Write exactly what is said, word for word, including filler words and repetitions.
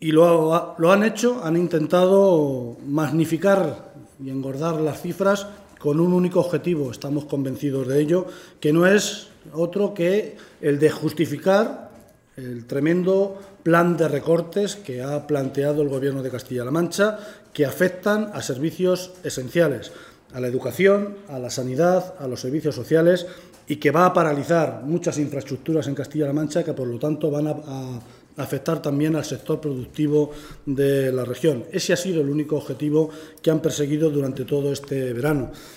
y lo, lo han hecho, han intentado magnificar y engordar las cifras con un único objetivo, estamos convencidos de ello, que no es otro que el de justificar el tremendo plan de recortes que ha planteado el Gobierno de Castilla-La Mancha, que afectan a servicios esenciales, a la educación, a la sanidad, a los servicios sociales, y que va a paralizar muchas infraestructuras en Castilla-La Mancha, que por lo tanto van a, a afectar también al sector productivo de la región. Ese ha sido el único objetivo que han perseguido durante todo este verano.